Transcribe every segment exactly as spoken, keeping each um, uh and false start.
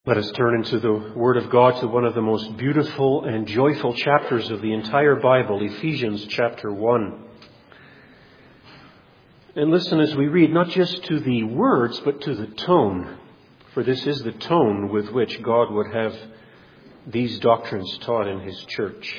Let us turn into the Word of God to one of the most beautiful and joyful chapters of the entire Bible, Ephesians chapter one. And listen as we read not just to the words, but to the tone. For this is the tone with which God would have these doctrines taught in His church.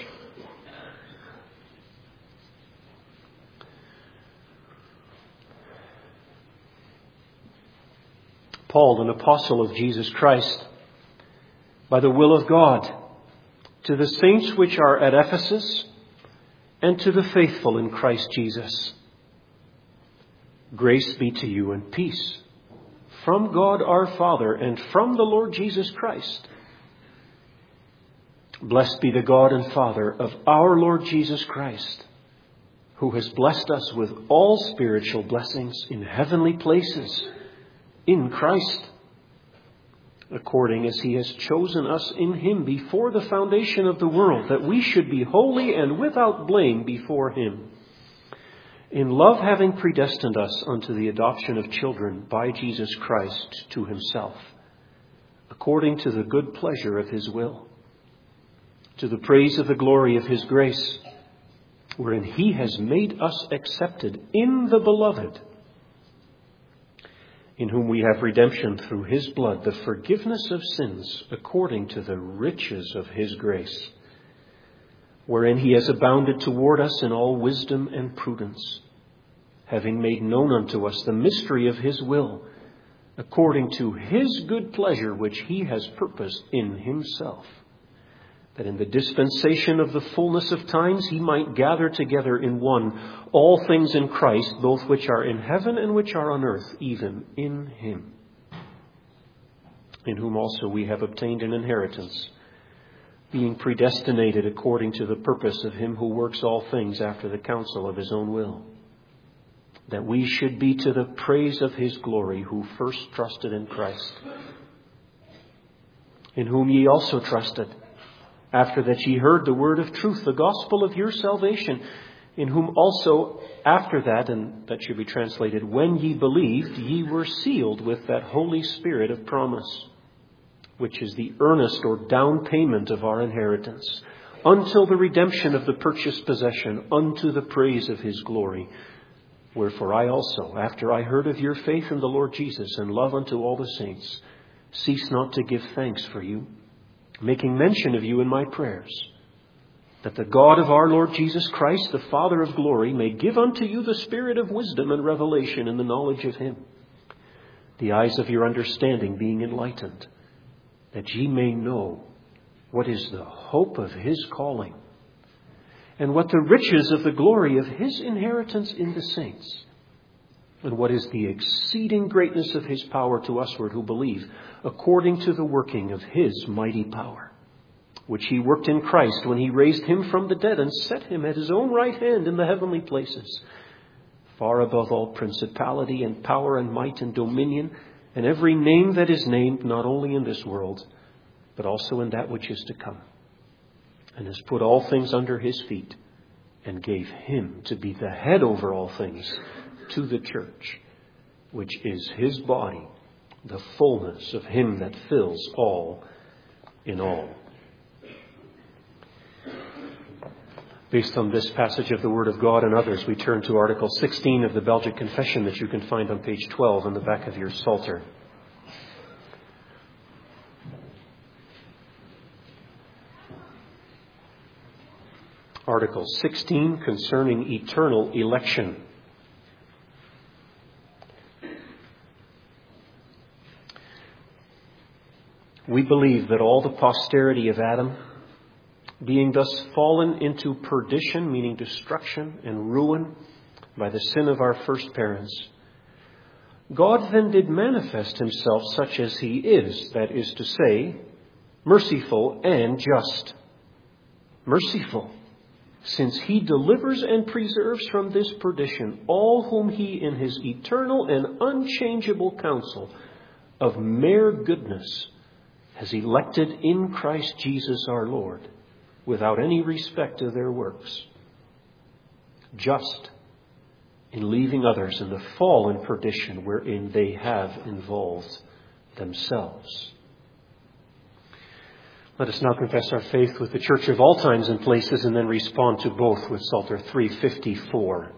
Paul, an apostle of Jesus Christ, by the will of God, to the saints which are at Ephesus, and to the faithful in Christ Jesus. Grace be to you and peace from God our Father and from the Lord Jesus Christ. Blessed be the God and Father of our Lord Jesus Christ, who has blessed us with all spiritual blessings in heavenly places in Christ, according as He has chosen us in Him before the foundation of the world, that we should be holy and without blame before Him. In love having predestined us unto the adoption of children by Jesus Christ to Himself, according to the good pleasure of His will, to the praise of the glory of His grace, wherein He has made us accepted in the Beloved, in whom we have redemption through His blood, the forgiveness of sins, according to the riches of His grace, wherein He has abounded toward us in all wisdom and prudence, having made known unto us the mystery of His will, according to His good pleasure which He has purposed in Himself, that in the dispensation of the fullness of times He might gather together in one all things in Christ, both which are in heaven and which are on earth, even in Him, in whom also we have obtained an inheritance, being predestinated according to the purpose of Him who works all things after the counsel of His own will, that we should be to the praise of His glory, who first trusted in Christ, in whom ye also trusted, after that ye heard the word of truth, the gospel of your salvation, in whom also after that, and that should be translated, when ye believed, ye were sealed with that Holy Spirit of promise, which is the earnest or down payment of our inheritance, until the redemption of the purchased possession, unto the praise of His glory. Wherefore I also, after I heard of your faith in the Lord Jesus and love unto all the saints, cease not to give thanks for you, making mention of you in my prayers, that the God of our Lord Jesus Christ, the Father of glory, may give unto you the spirit of wisdom and revelation in the knowledge of Him, the eyes of your understanding being enlightened, that ye may know what is the hope of His calling, and what the riches of the glory of His inheritance in the saints, and what is the exceeding greatness of His power to usward who believe, according to the working of His mighty power, which He worked in Christ when He raised Him from the dead and set Him at His own right hand in the heavenly places, far above all principality and power and might and dominion, and every name that is named, not only in this world, but also in that which is to come, and has put all things under His feet, and gave Him to be the head over all things to the church, which is His body, the fullness of Him that fills all in all. Based on this passage of the Word of God and others, we turn to Article sixteen of the Belgic Confession that you can find on page twelve on the back of your Psalter. Article sixteen, concerning eternal election. We believe that all the posterity of Adam, being thus fallen into perdition, meaning destruction and ruin, by the sin of our first parents, God then did manifest Himself such as He is, that is to say, merciful and just. Merciful, since He delivers and preserves from this perdition all whom He in His eternal and unchangeable counsel of mere goodness has elected in Christ Jesus our Lord, without any respect to their works. Just, in leaving others in the fallen perdition wherein they have involved themselves. Let us now confess our faith with the Church of all times and places, and then respond to both with Psalter three fifty-four.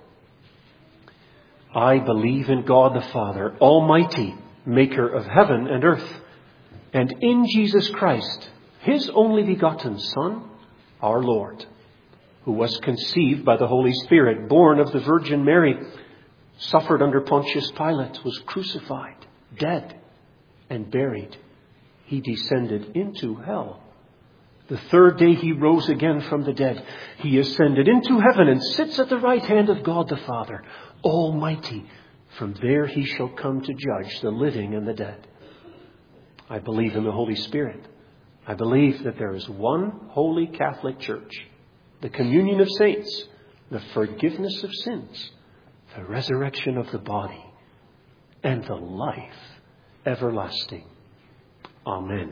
I believe in God the Father, Almighty, maker of heaven and earth, and in Jesus Christ, his only begotten Son, our Lord, who was conceived by the Holy Spirit, born of the Virgin Mary, suffered under Pontius Pilate, was crucified, dead, and buried. He descended into hell. The third day he rose again from the dead. He ascended into heaven and sits at the right hand of God the Father, Almighty. From there he shall come to judge the living and the dead. I believe in the Holy Spirit. I believe that there is one holy Catholic Church, the communion of saints, the forgiveness of sins, the resurrection of the body, and the life everlasting. Amen.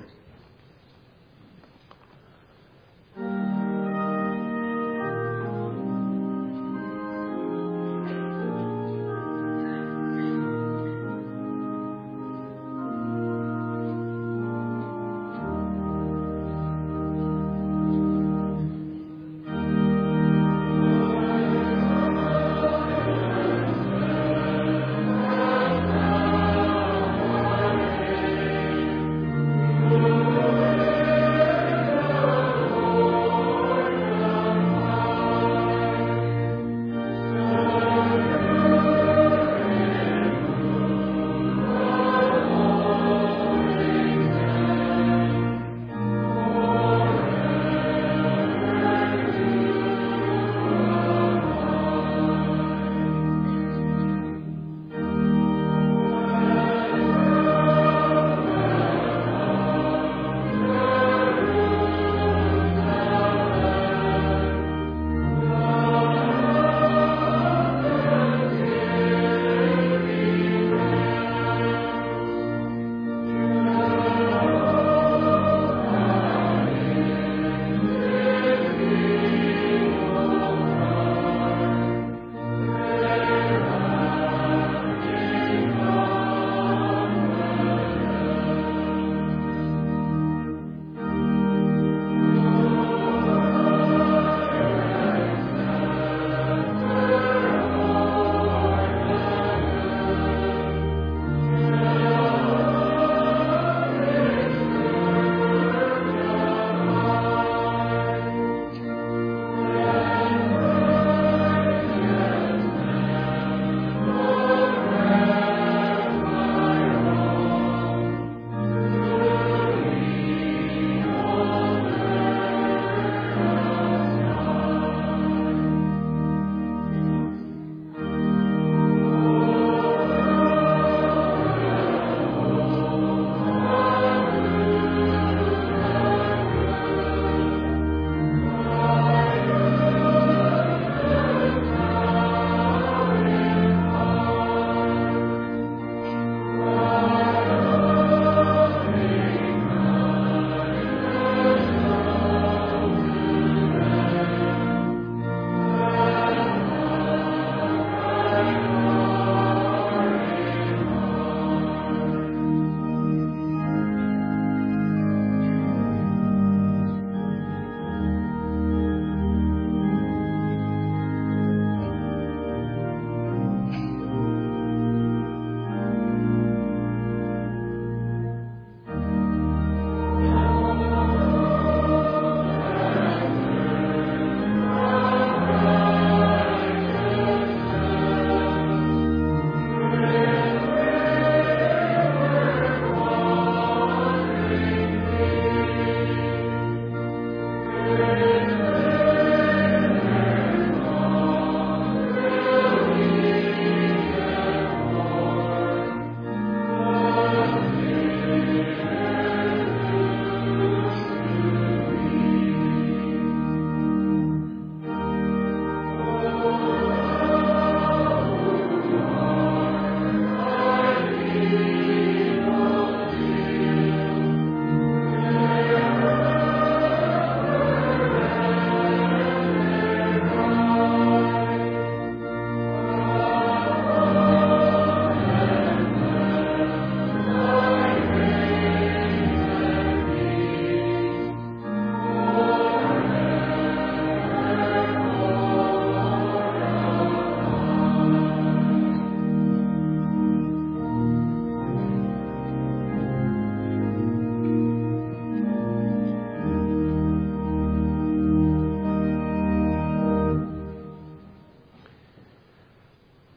Thank you.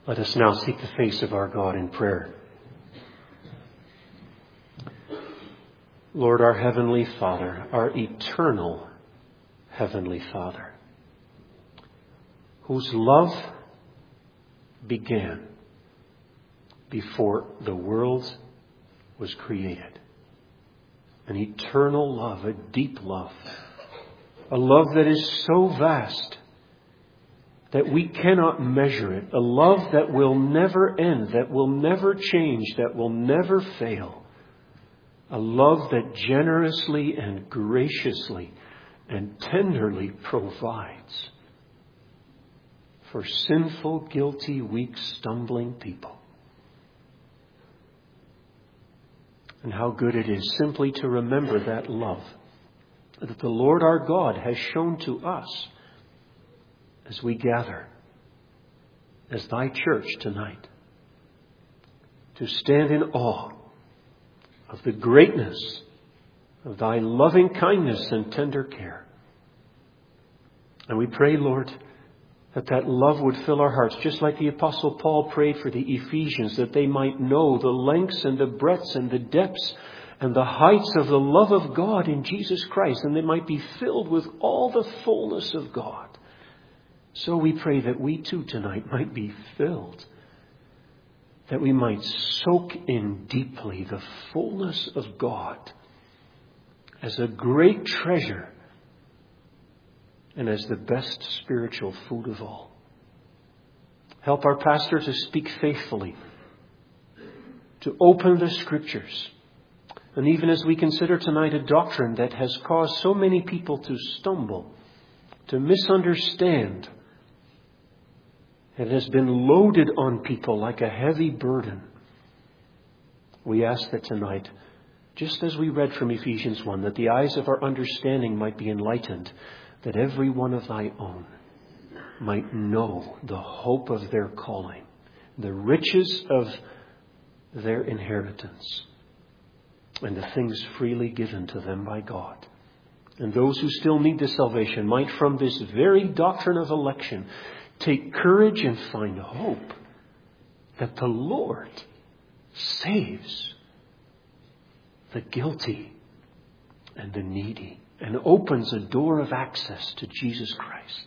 Let us now seek the face of our God in prayer. Lord, our Heavenly Father, our eternal Heavenly Father, whose love began before the world was created. An eternal love, a deep love, a love that is so vast that we cannot measure it, a love that will never end, that will never change, that will never fail, a love that generously and graciously and tenderly provides for sinful, guilty, weak, stumbling people. And how good it is simply to remember that love that the Lord our God has shown to us as we gather as thy church tonight, to stand in awe of the greatness of thy loving kindness and tender care. And we pray, Lord, that that love would fill our hearts, just like the Apostle Paul prayed for the Ephesians, that they might know the lengths and the breadths and the depths and the heights of the love of God in Jesus Christ, and they might be filled with all the fullness of God. So we pray that we too tonight might be filled, that we might soak in deeply the fullness of God as a great treasure and as the best spiritual food of all. Help our pastor to speak faithfully, to open the Scriptures. And even as we consider tonight a doctrine that has caused so many people to stumble, to misunderstand, it has been loaded on people like a heavy burden. We ask that tonight, just as we read from Ephesians one, that the eyes of our understanding might be enlightened, that every one of thy own might know the hope of their calling, the riches of their inheritance, and the things freely given to them by God. And those who still need this salvation might, from this very doctrine of election, take courage and find hope that the Lord saves the guilty and the needy and opens a door of access to Jesus Christ.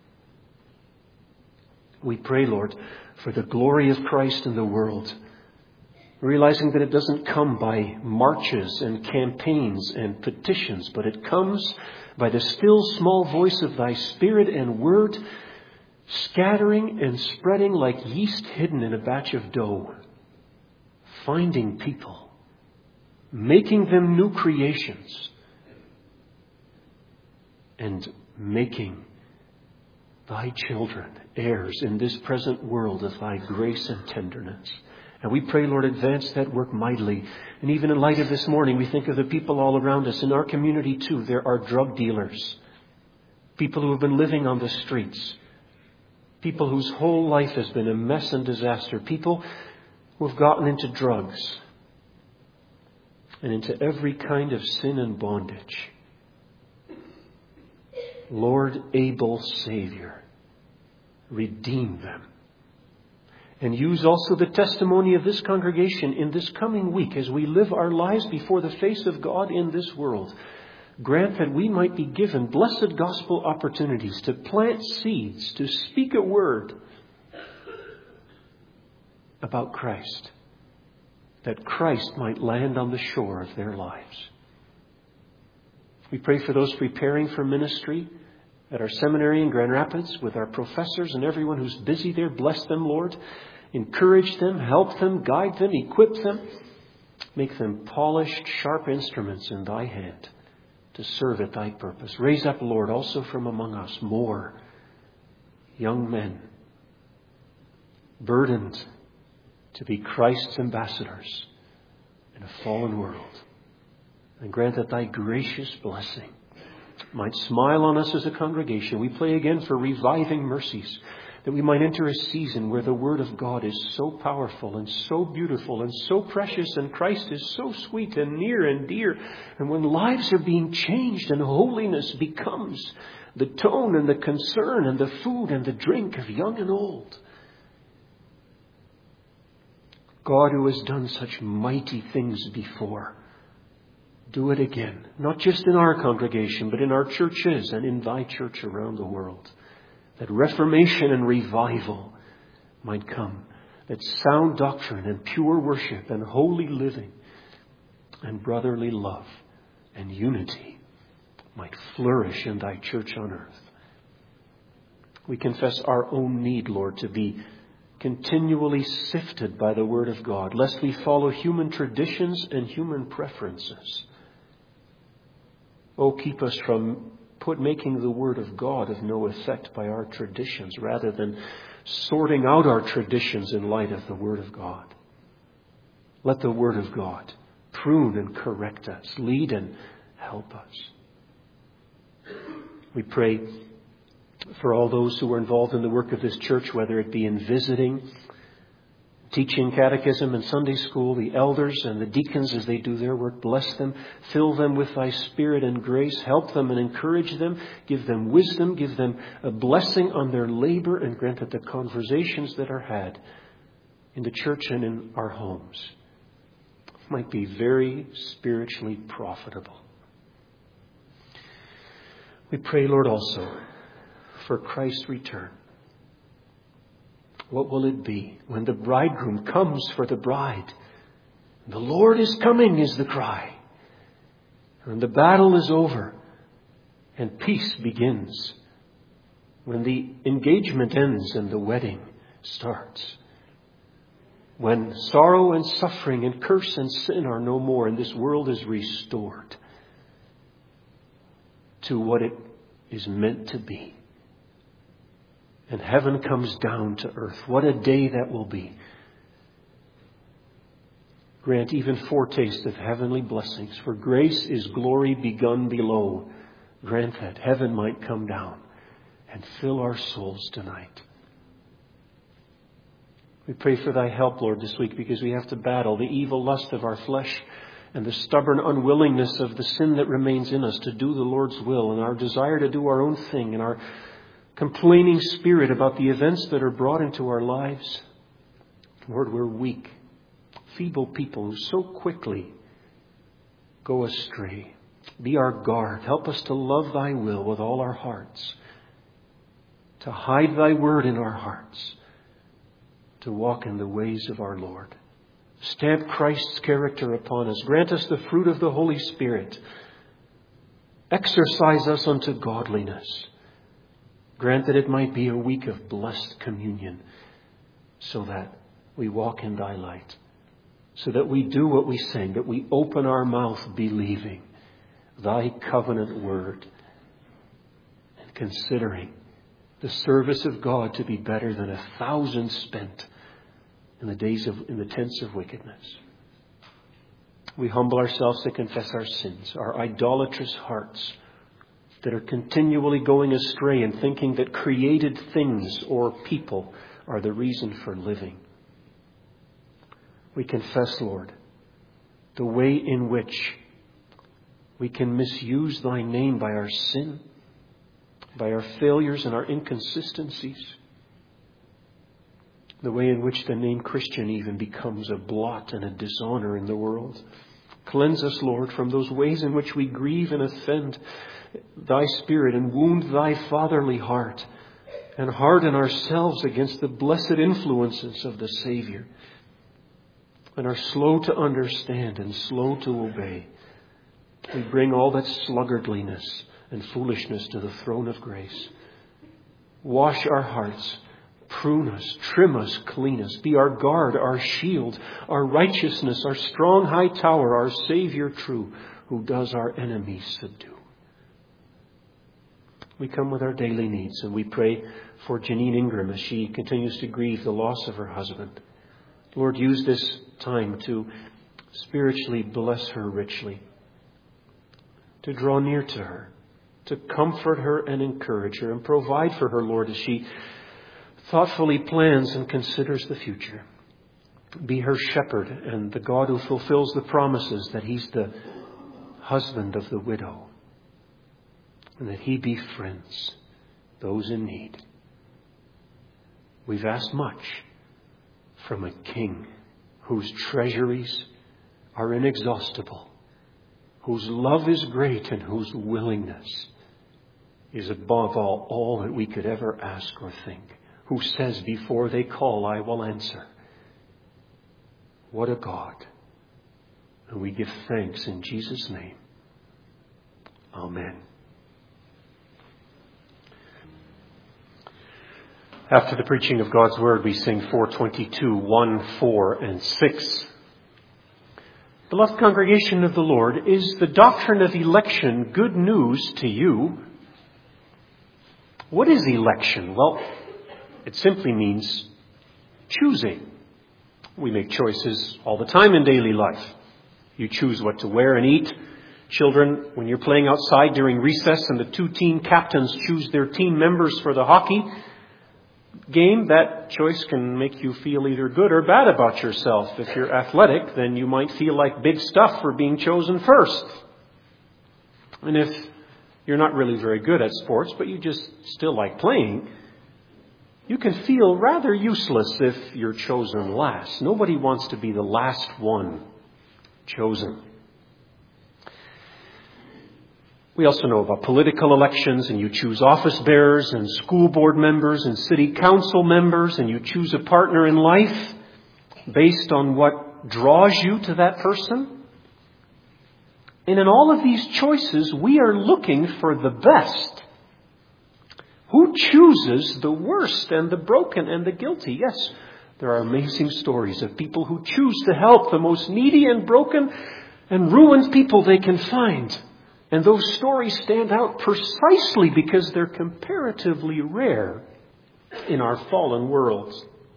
We pray, Lord, for the glory of Christ in the world, realizing that it doesn't come by marches and campaigns and petitions, but it comes by the still small voice of thy Spirit and word, scattering and spreading like yeast hidden in a batch of dough, finding people, making them new creations, and making thy children heirs in this present world of thy grace and tenderness. And we pray, Lord, advance that work mightily. And even in light of this morning, we think of the people all around us. In our community, too, there are drug dealers, people who have been living on the streets, people whose whole life has been a mess and disaster, people who have gotten into drugs and into every kind of sin and bondage. Lord, able Savior, redeem them. And use also the testimony of this congregation in this coming week as we live our lives before the face of God in this world. Grant that we might be given blessed gospel opportunities to plant seeds, to speak a word about Christ, that Christ might land on the shore of their lives. We pray for those preparing for ministry at our seminary in Grand Rapids, with our professors and everyone who's busy there. Bless them, Lord. Encourage them, help them, guide them, equip them. Make them polished, sharp instruments in thy hand to serve at thy purpose. Raise up, Lord, also from among us more young men burdened to be Christ's ambassadors in a fallen world. And grant that thy gracious blessing might smile on us as a congregation. We pray again for reviving mercies, that we might enter a season where the Word of God is so powerful and so beautiful and so precious, and Christ is so sweet and near and dear. And when lives are being changed and holiness becomes the tone and the concern and the food and the drink of young and old, God who has done such mighty things before, do it again, not just in our congregation, but in our churches and in thy church around the world, that reformation and revival might come, that sound doctrine and pure worship and holy living and brotherly love and unity might flourish in thy church on earth. We confess our own need, Lord, to be continually sifted by the Word of God, lest we follow human traditions and human preferences. Oh, keep us from put making the Word of God of no effect by our traditions, rather than sorting out our traditions in light of the Word of God. Let the Word of God prune and correct us, lead and help us. We pray for all those who are involved in the work of this church, whether it be in visiting, teaching catechism and Sunday school, the elders and the deacons as they do their work. Bless them, fill them with thy Spirit and grace, help them and encourage them, give them wisdom, give them a blessing on their labor, and grant that the conversations that are had in the church and in our homes might be very spiritually profitable. We pray, Lord, also for Christ's return. What will it be when the bridegroom comes for the bride? The Lord is coming is the cry. When the battle is over and peace begins. When the engagement ends and the wedding starts. When sorrow and suffering and curse and sin are no more and this world is restored to what it is meant to be. And heaven comes down to earth. What a day that will be. Grant even foretaste of heavenly blessings. For grace is glory begun below. Grant that heaven might come down and fill our souls tonight. We pray for thy help, Lord, this week, because we have to battle the evil lust of our flesh and the stubborn unwillingness of the sin that remains in us to do the Lord's will, and our desire to do our own thing, and our complaining spirit about the events that are brought into our lives. Lord, we're weak, feeble people who so quickly go astray. Be our guard. Help us to love thy will with all our hearts, to hide thy word in our hearts, to walk in the ways of our Lord. Stamp Christ's character upon us. Grant us the fruit of the Holy Spirit. Exercise us unto godliness. Grant that it might be a week of blessed communion, so that we walk in thy light, so that we do what we sing, that we open our mouth believing thy covenant word and considering the service of God to be better than a thousand spent in the days of, in the tents of wickedness. We humble ourselves to confess our sins, our idolatrous hearts that are continually going astray and thinking that created things or people are the reason for living. We confess, Lord, the way in which we can misuse thy name by our sin, by our failures and our inconsistencies, the way in which the name Christian even becomes a blot and a dishonor in the world. Cleanse us, Lord, from those ways in which we grieve and offend thy Spirit and wound thy fatherly heart and harden ourselves against the blessed influences of the Savior and are slow to understand and slow to obey. We bring all that sluggardliness and foolishness to the throne of grace. Wash our hearts, prune us, trim us, clean us. Be our guard, our shield, our righteousness, our strong high tower, our Savior true, who does our enemies subdue. We come with our daily needs, and we pray for Janine Ingram as she continues to grieve the loss of her husband. Lord, use this time to spiritually bless her richly, to draw near to her, to comfort her and encourage her and provide for her, Lord, as she thoughtfully plans and considers the future. Be her shepherd and the God who fulfills the promises that he's the husband of the widow and that he befriends those in need. We've asked much from a King whose treasuries are inexhaustible, whose love is great, and whose willingness is above all, all that we could ever ask or think, who says, before they call, I will answer. What a God. And we give thanks in Jesus' name. Amen. After the preaching of God's Word, we sing four twenty-two, one, four, and six. Beloved congregation of the Lord, is the doctrine of election good news to you? What is election? Well, it simply means choosing. We make choices all the time in daily life. You choose what to wear and eat. Children, when you're playing outside during recess and the two team captains choose their team members for the hockey game, that choice can make you feel either good or bad about yourself. If you're athletic, then you might feel like big stuff for being chosen first. And if you're not really very good at sports, but you just still like playing, you can feel rather useless if you're chosen last. Nobody wants to be the last one chosen. We also know about political elections, and you choose office bearers and school board members and city council members, and you choose a partner in life based on what draws you to that person. And in all of these choices, we are looking for the best. Who chooses the worst and the broken and the guilty? Yes, there are amazing stories of people who choose to help the most needy and broken and ruined people they can find. And those stories stand out precisely because they're comparatively rare in our fallen world.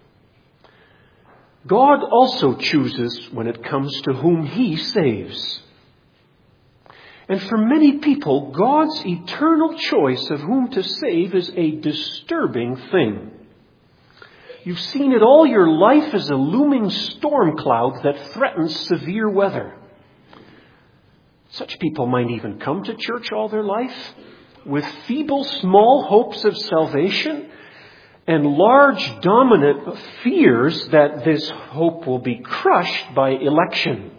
God also chooses when it comes to whom He saves. And for many people, God's eternal choice of whom to save is a disturbing thing. You've seen it all your life as a looming storm cloud that threatens severe weather. Such people might even come to church all their life with feeble, small hopes of salvation and large, dominant fears that this hope will be crushed by election.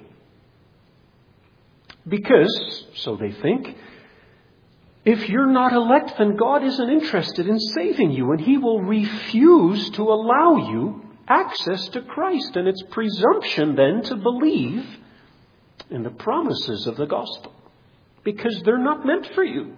Because, so they think, if you're not elect, then God isn't interested in saving you, and He will refuse to allow you access to Christ. And it's presumption then to believe in the promises of the gospel, because they're not meant for you.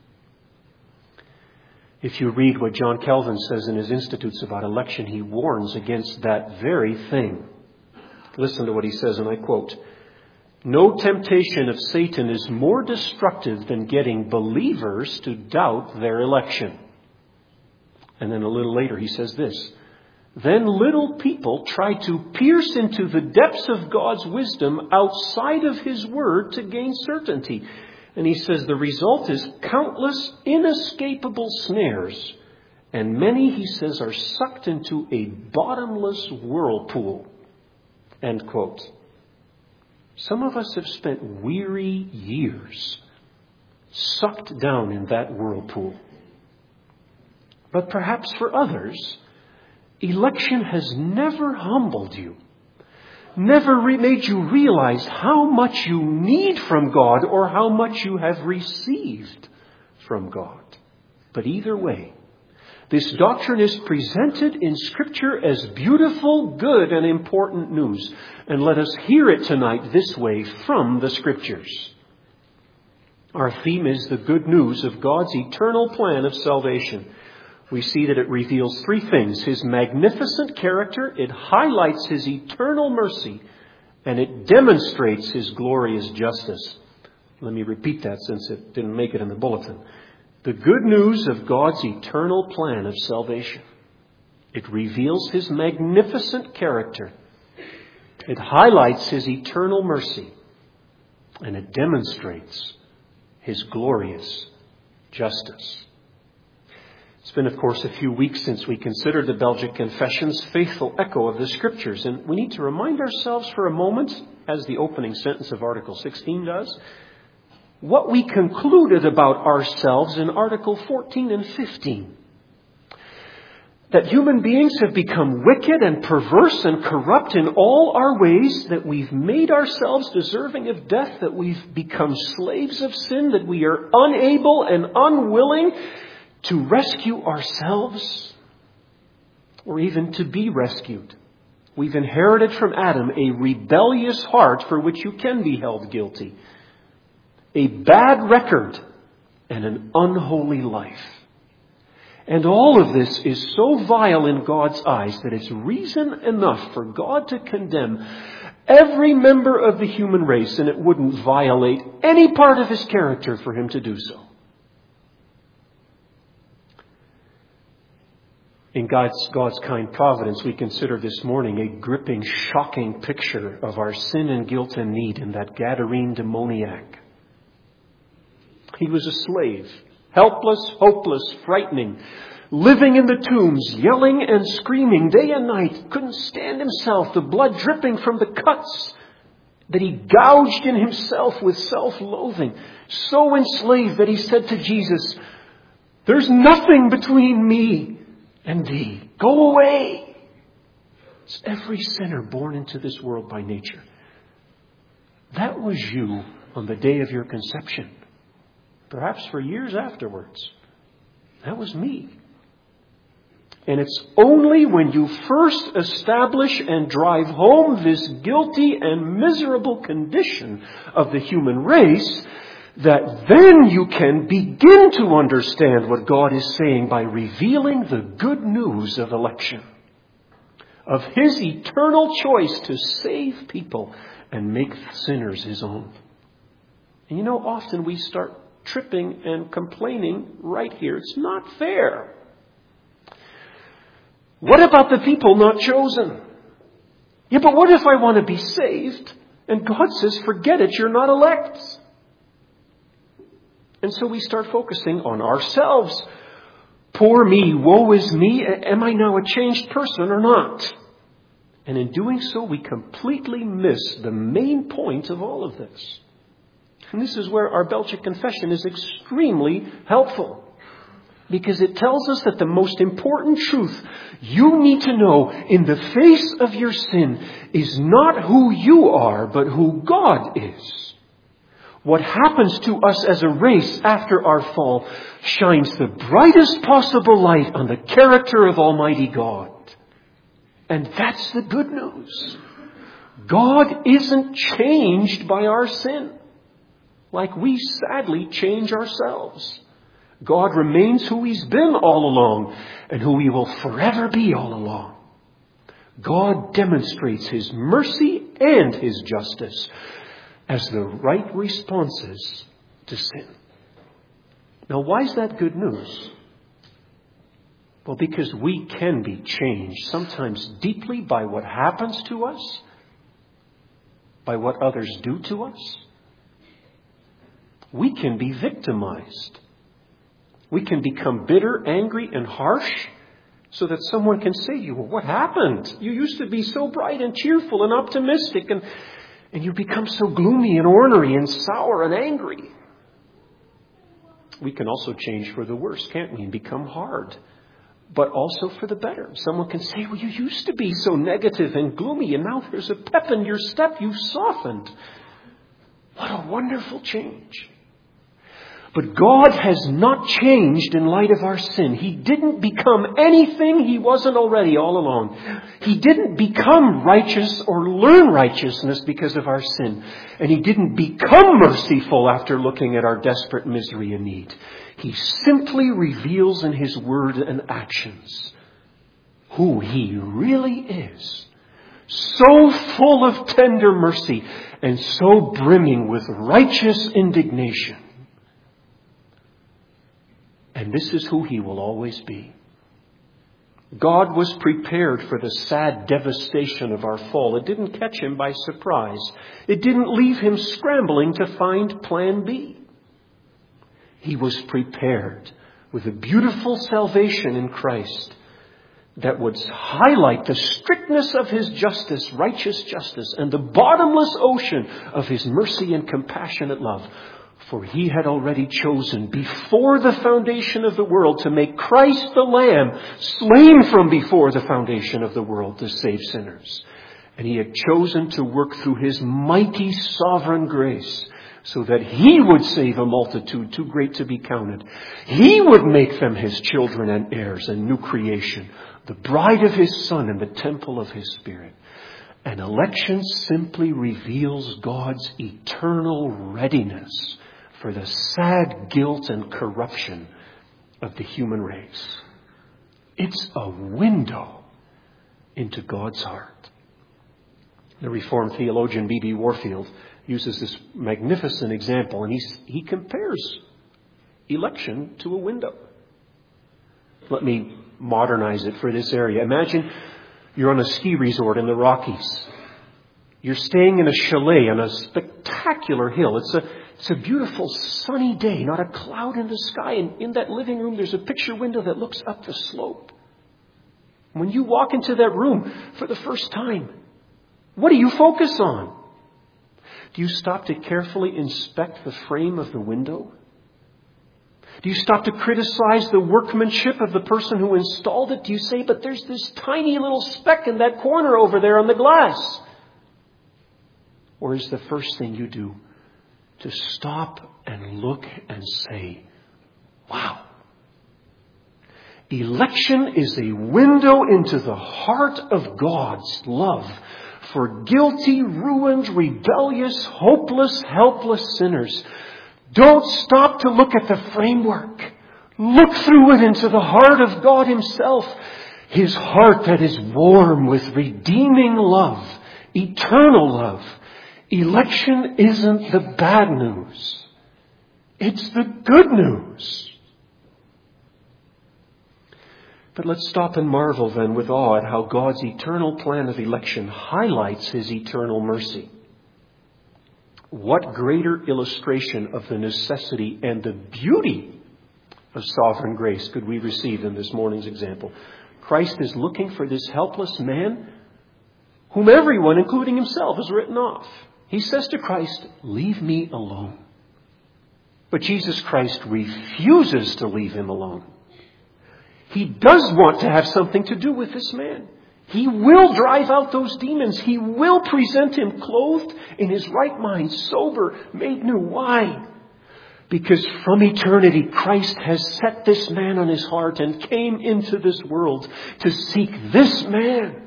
If you read what John Calvin says in his Institutes about election, he warns against that very thing. Listen to what he says, and I quote, "No temptation of Satan is more destructive than getting believers to doubt their election." And then a little later he says this, "Then little people try to pierce into the depths of God's wisdom outside of His Word to gain certainty." And he says the result is countless inescapable snares. And many, he says, are sucked into a bottomless whirlpool. End quote. Some of us have spent weary years sucked down in that whirlpool. But perhaps for others, election has never humbled you, never re- made you realize how much you need from God or how much you have received from God. But either way, this doctrine is presented in Scripture as beautiful, good, and important news. And let us hear it tonight this way from the Scriptures. Our theme is the good news of God's eternal plan of salvation. We see that it reveals three things: His magnificent character, it highlights His eternal mercy, and it demonstrates His glorious justice. Let me repeat that since it didn't make it in the bulletin. The good news of God's eternal plan of salvation. It reveals His magnificent character. It highlights His eternal mercy, and it demonstrates His glorious justice. It's been, of course, a few weeks since we considered the Belgic Confession's faithful echo of the Scriptures. And we need to remind ourselves for a moment, as the opening sentence of Article sixteen does, what we concluded about ourselves in Article fourteen and fifteen. that human beings have become wicked and perverse and corrupt in all our ways, that we've made ourselves deserving of death, that we've become slaves of sin, that we are unable and unwilling to rescue ourselves or even to be rescued. We've inherited from Adam a rebellious heart for which you can be held guilty, a bad record, and an unholy life. And all of this is so vile in God's eyes that it's reason enough for God to condemn every member of the human race, and it wouldn't violate any part of his character for him to do so. In God's, God's kind providence, we consider this morning a gripping, shocking picture of our sin and guilt and need in that Gadarene demoniac. He was a slave. Helpless, hopeless, frightening, living in the tombs, yelling and screaming day and night, couldn't stand himself, the blood dripping from the cuts that he gouged in himself with self-loathing, so enslaved that he said to Jesus, "There's nothing between me and thee. Go away." It's every sinner born into this world by nature. That was you on the day of your conception. Perhaps for years afterwards. That was me. And it's only when you first establish and drive home this guilty and miserable condition of the human race that then you can begin to understand what God is saying by revealing the good news of election, of His eternal choice to save people and make sinners His own. And you know, often we start tripping and complaining right here. It's not fair. What about the people not chosen? Yeah, but what if I want to be saved? And God says, forget it, you're not elect. And so we start focusing on ourselves. Poor me, woe is me. Am I now a changed person or not? And in doing so, we completely miss the main point of all of this. And this is where our Belgic Confession is extremely helpful. Because it tells us that the most important truth you need to know in the face of your sin is not who you are, but who God is. What happens to us as a race after our fall shines the brightest possible light on the character of Almighty God. And that's the good news. God isn't changed by our sin, like we sadly change ourselves. God remains who He's been all along and who He will forever be all along. God demonstrates His mercy and His justice as the right responses to sin. Now, why is that good news? Well, because we can be changed, sometimes deeply, by what happens to us, by what others do to us. We can be victimized. We can become bitter, angry, and harsh so that someone can say to you, well, what happened? You used to be so bright and cheerful and optimistic, and, and you become so gloomy and ornery and sour and angry. We can also change for the worse, can't we, and become hard, but also for the better. Someone can say, well, you used to be so negative and gloomy, and now there's a pep in your step. You've softened. What a wonderful change. But God has not changed in light of our sin. He didn't become anything He wasn't already all along. He didn't become righteous or learn righteousness because of our sin. And He didn't become merciful after looking at our desperate misery and need. He simply reveals in His word and actions who He really is. So full of tender mercy and so brimming with righteous indignation. And this is who He will always be. God was prepared for the sad devastation of our fall. It didn't catch Him by surprise. It didn't leave Him scrambling to find plan B. He was prepared with a beautiful salvation in Christ that would highlight the strictness of His justice, righteous justice, and the bottomless ocean of His mercy and compassionate love, For he had already chosen before the foundation of the world to make Christ the Lamb, slain from before the foundation of the world, to save sinners. And he had chosen to work through his mighty sovereign grace so that he would save a multitude too great to be counted. He would make them his children and heirs, a new creation, the bride of his Son and the temple of his Spirit. And election simply reveals God's eternal readiness for the sad guilt and corruption of the human race. It's a window into God's heart. The Reformed theologian B B Warfield uses this magnificent example, and he's, he compares election to a window. Let me modernize it for this area. Imagine you're on a ski resort in the Rockies. You're staying in a chalet on a spectacular hill. It's a, it's a beautiful sunny day, not a cloud in the sky. And in that living room, there's a picture window that looks up the slope. When you walk into that room for the first time, what do you focus on? Do you stop to carefully inspect the frame of the window? Do you stop to criticize the workmanship of the person who installed it? Do you say, but there's this tiny little speck in that corner over there on the glass? Or is the first thing you do to stop and look and say, wow. Election is a window into the heart of God's love for guilty, ruined, rebellious, hopeless, helpless sinners. Don't stop to look at the framework. Look through it into the heart of God himself. His heart that is warm with redeeming love, eternal love. Election isn't the bad news. It's the good news. But let's stop and marvel then with awe at how God's eternal plan of election highlights his eternal mercy. What greater illustration of the necessity and the beauty of sovereign grace could we receive in this morning's example? Christ is looking for this helpless man whom everyone, including himself, has written off. He says to Christ, leave me alone. But Jesus Christ refuses to leave him alone. He does want to have something to do with this man. He will drive out those demons. He will present him clothed in his right mind, sober, made new. Why? Because from eternity, Christ has set this man on his heart and came into this world to seek this man.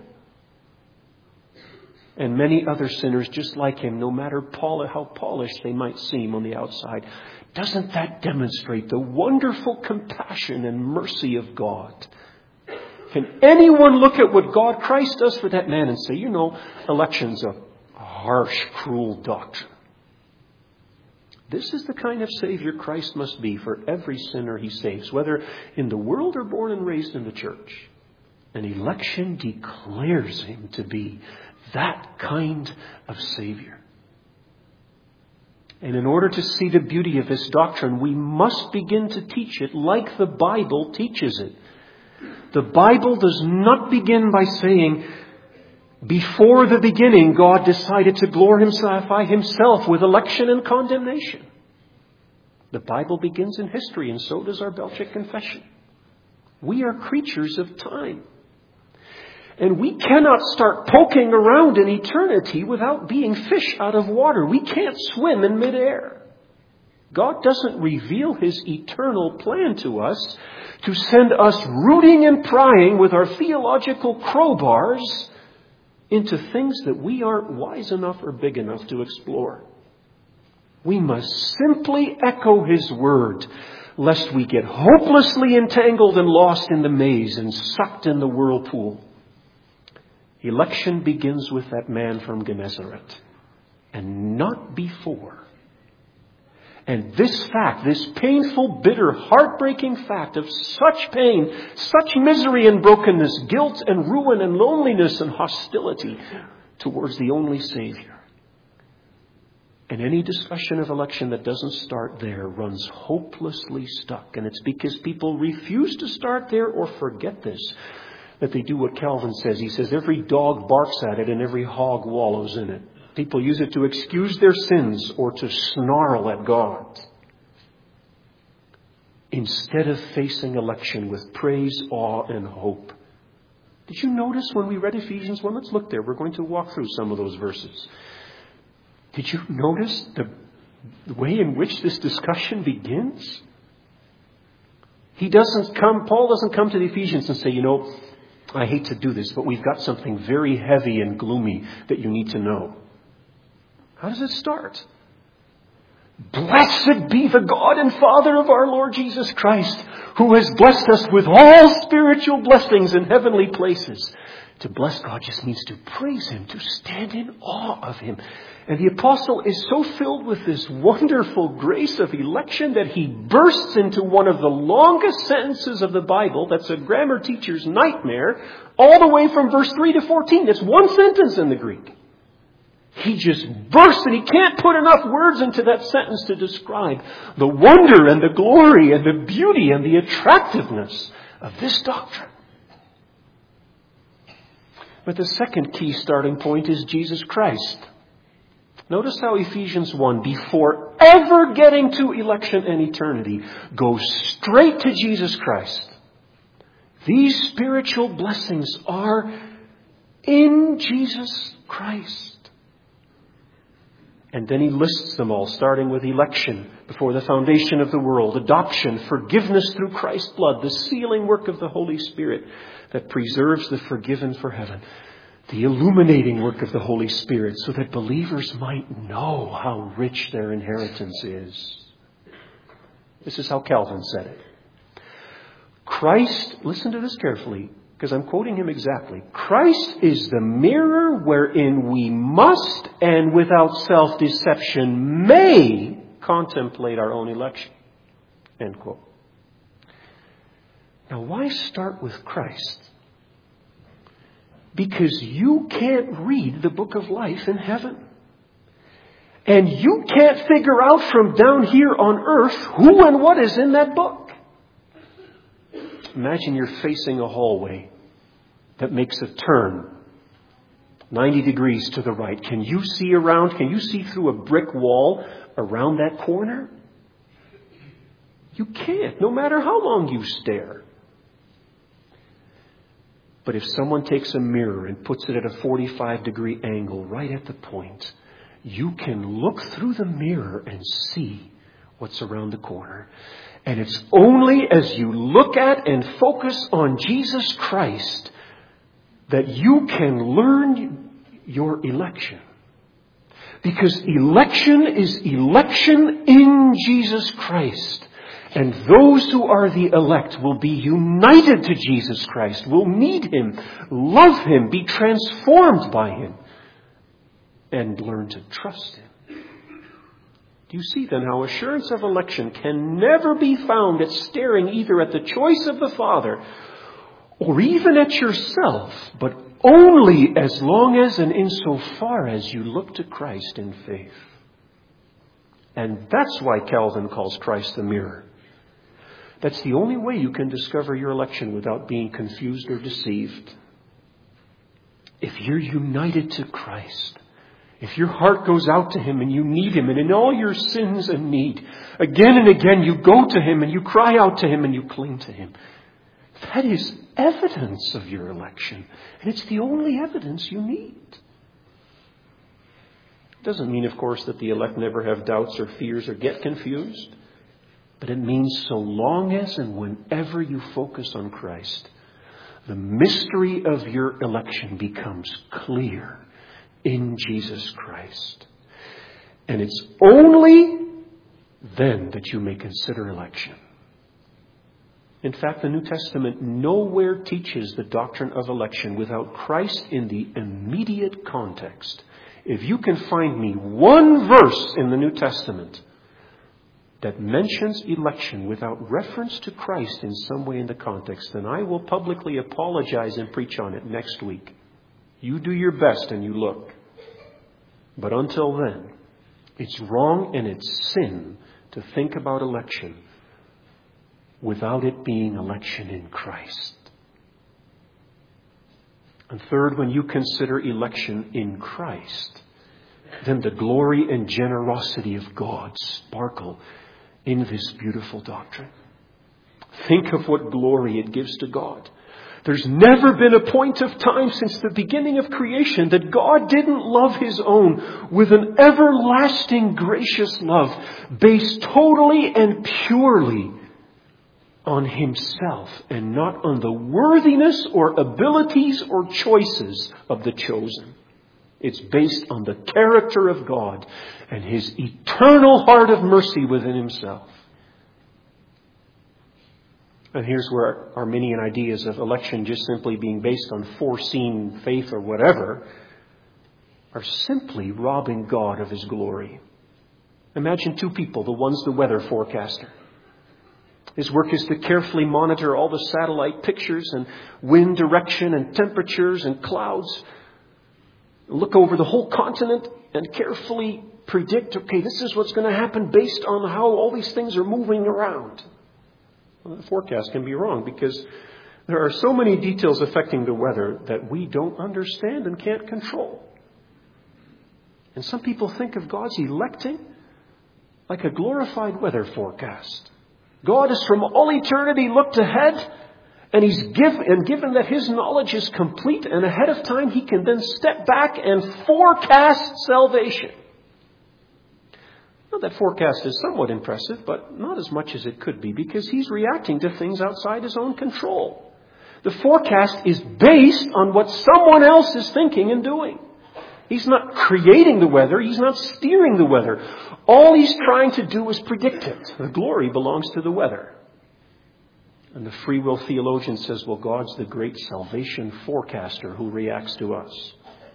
And many other sinners just like him, no matter how polished they might seem on the outside. Doesn't that demonstrate the wonderful compassion and mercy of God? Can anyone look at what God Christ does for that man and say, you know, election's a harsh, cruel doctrine? This is the kind of Savior Christ must be for every sinner he saves, whether in the world or born and raised in the church. And election declares him to be that kind of Savior. And in order to see the beauty of this doctrine, we must begin to teach it like the Bible teaches it. The Bible does not begin by saying, before the beginning, God decided to glorify himself with election and condemnation. The Bible begins in history, and so does our Belgic Confession. We are creatures of time. And we cannot start poking around in eternity without being fish out of water. We can't swim in midair. God doesn't reveal his eternal plan to us to send us rooting and prying with our theological crowbars into things that we aren't wise enough or big enough to explore. We must simply echo his word, lest we get hopelessly entangled and lost in the maze and sucked in the whirlpool. Election begins with that man from Gennesaret, and not before. And this fact, this painful, bitter, heartbreaking fact of such pain, such misery and brokenness, guilt and ruin and loneliness and hostility towards the only Savior. And any discussion of election that doesn't start there runs hopelessly stuck. And it's because people refuse to start there or forget this, that they do what Calvin says. He says, every dog barks at it and every hog wallows in it. People use it to excuse their sins or to snarl at God, instead of facing election with praise, awe, and hope. Did you notice when we read Ephesians one? Let's look there. We're going to walk through some of those verses. Did you notice the, the way in which this discussion begins? He doesn't come, Paul doesn't come to the Ephesians and say, you know, I hate to do this, but we've got something very heavy and gloomy that you need to know. How does it start? Blessed be the God and Father of our Lord Jesus Christ, who has blessed us with all spiritual blessings in heavenly places. To bless God just means to praise Him, to stand in awe of Him. And the apostle is so filled with this wonderful grace of election that he bursts into one of the longest sentences of the Bible. That's a grammar teacher's nightmare, all the way from verse three to fourteen. It's one sentence in the Greek. He just bursts, and he can't put enough words into that sentence to describe the wonder and the glory and the beauty and the attractiveness of this doctrine. But the second key starting point is Jesus Christ. Notice how Ephesians one, before ever getting to election and eternity, goes straight to Jesus Christ. These spiritual blessings are in Jesus Christ. And then he lists them all, starting with election before the foundation of the world, adoption, forgiveness through Christ's blood, the sealing work of the Holy Spirit that preserves the forgiven for heaven, the illuminating work of the Holy Spirit so that believers might know how rich their inheritance is. This is how Calvin said it. Christ, listen to this carefully, because I'm quoting him exactly. Christ is the mirror wherein we must and without self-deception may contemplate our own election. End quote. Now, why start with Christ? Because you can't read the book of life in heaven. And you can't figure out from down here on earth who and what is in that book. Imagine you're facing a hallway that makes a turn ninety degrees to the right. Can you see around? Can you see through a brick wall around that corner? You can't, no matter how long you stare. But if someone takes a mirror and puts it at a forty-five degree angle right at the point, you can look through the mirror and see what's around the corner. And it's only as you look at and focus on Jesus Christ that you can learn your election. Because election is election in Jesus Christ. And those who are the elect will be united to Jesus Christ, will need Him, love Him, be transformed by Him, and learn to trust Him. Do you see then how assurance of election can never be found at staring either at the choice of the Father or even at yourself, but only as long as and insofar as you look to Christ in faith. And that's why Calvin calls Christ the mirror. That's the only way you can discover your election without being confused or deceived. If you're united to Christ, if your heart goes out to Him and you need Him, and in all your sins and need, again and again you go to Him and you cry out to Him and you cling to Him, that is evidence of your election. And it's the only evidence you need. It doesn't mean, of course, that the elect never have doubts or fears or get confused. But it means so long as and whenever you focus on Christ, the mystery of your election becomes clear in Jesus Christ. And it's only then that you may consider election. In fact, the New Testament nowhere teaches the doctrine of election without Christ in the immediate context. If you can find me one verse in the New Testament that mentions election without reference to Christ in some way in the context, then I will publicly apologize and preach on it next week. You do your best and you look. But until then, it's wrong and it's sin to think about election without it being election in Christ. And third, when you consider election in Christ, then the glory and generosity of God sparkle in this beautiful doctrine. Think of what glory it gives to God. There's never been a point of time since the beginning of creation that God didn't love His own with an everlasting gracious love based totally and purely on Himself and not on the worthiness or abilities or choices of the chosen. It's based on the character of God and His eternal heart of mercy within Himself. And here's where Arminian ideas of election just simply being based on foreseen faith or whatever are simply robbing God of His glory. Imagine two people. The one's the weather forecaster. His work is to carefully monitor all the satellite pictures and wind direction and temperatures and clouds. Look over the whole continent and carefully predict, okay, this is what's going to happen based on how all these things are moving around. Well, the forecast can be wrong because there are so many details affecting the weather that we don't understand and can't control. And some people think of God's electing like a glorified weather forecast. God has from all eternity looked ahead, and He's given, and given that His knowledge is complete and ahead of time, He can then step back and forecast salvation. Well, that forecast is somewhat impressive, but not as much as it could be, because He's reacting to things outside His own control. The forecast is based on what someone else is thinking and doing. He's not creating the weather. He's not steering the weather. All He's trying to do is predict it. The glory belongs to the weather. And the free will theologian says, well, God's the great salvation forecaster who reacts to us.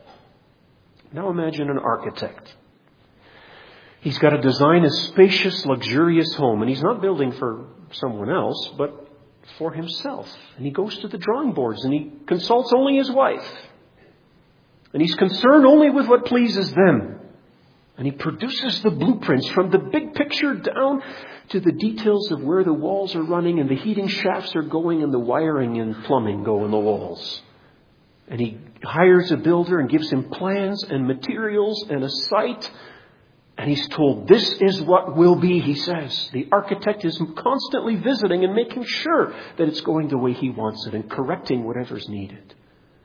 Now imagine an architect. He's got to design a spacious, luxurious home. And he's not building for someone else, but for himself. And he goes to the drawing boards and he consults only his wife. And he's concerned only with what pleases them. And he produces the blueprints from the big picture down to the details of where the walls are running and the heating shafts are going and the wiring and plumbing go in the walls. And he hires a builder and gives him plans and materials and a site. And he's told, this is what will be, he says. The architect is constantly visiting and making sure that it's going the way he wants it and correcting whatever's needed.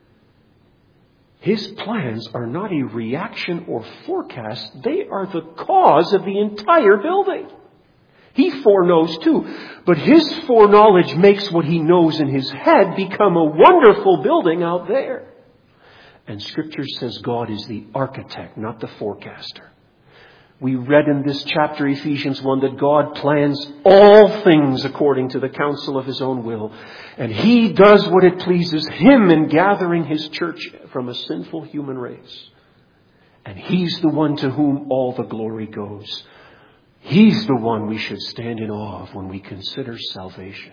His plans are not a reaction or forecast. They are the cause of the entire building. He foreknows too. But his foreknowledge makes what he knows in his head become a wonderful building out there. And Scripture says God is the architect, not the forecaster. We read in this chapter, Ephesians one, that God plans all things according to the counsel of His own will. And He does what it pleases Him in gathering His church from a sinful human race. And He's the one to whom all the glory goes. He's the one we should stand in awe of when we consider salvation.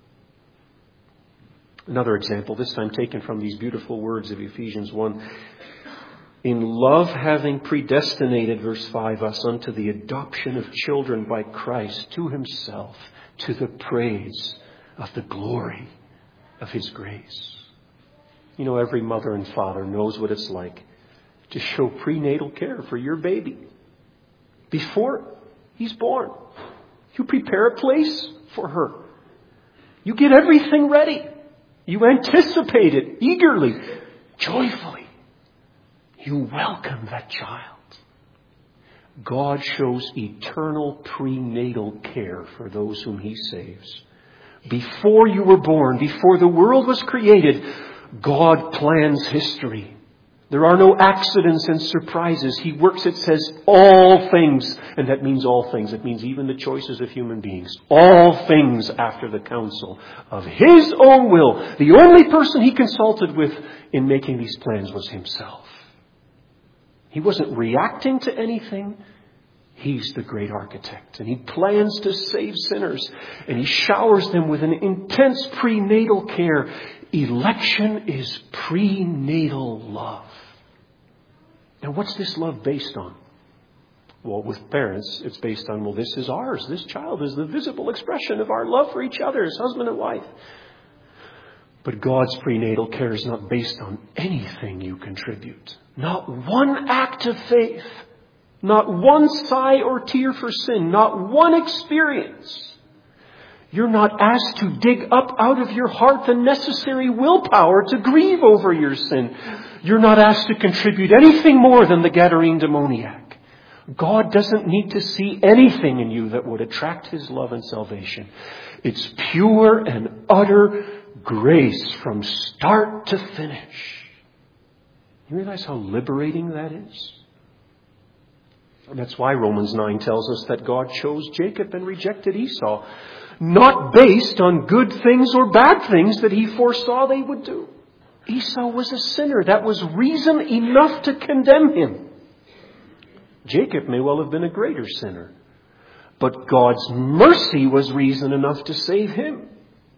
Another example, this time taken from these beautiful words of Ephesians one. In love having predestinated, verse five, us unto the adoption of children by Christ to Himself, to the praise of the glory of His grace. You know, every mother and father knows what it's like to show prenatal care for your baby. Before he's born, you prepare a place for her. You get everything ready. You anticipate it eagerly, joyfully. You welcome that child. God shows eternal prenatal care for those whom He saves. Before you were born, before the world was created, God plans history. There are no accidents and surprises. He works, it says, all things. And that means all things. It means even the choices of human beings. All things after the counsel of His own will. The only person He consulted with in making these plans was Himself. He wasn't reacting to anything. He's the great architect. And He plans to save sinners. And He showers them with an intense prenatal care. Election is prenatal love. Now, what's this love based on? Well, with parents, it's based on, well, this is ours. This child is the visible expression of our love for each other as husband and wife. But God's prenatal care is not based on anything you contribute. Not one act of faith. Not one sigh or tear for sin. Not one experience. You're not asked to dig up out of your heart the necessary willpower to grieve over your sin. You're not asked to contribute anything more than the Gadarene demoniac. God doesn't need to see anything in you that would attract His love and salvation. It's pure and utter grace from start to finish. You realize how liberating that is? And that's why Romans nine tells us that God chose Jacob and rejected Esau. Not based on good things or bad things that He foresaw they would do. Esau was a sinner. That was reason enough to condemn him. Jacob may well have been a greater sinner. But God's mercy was reason enough to save him.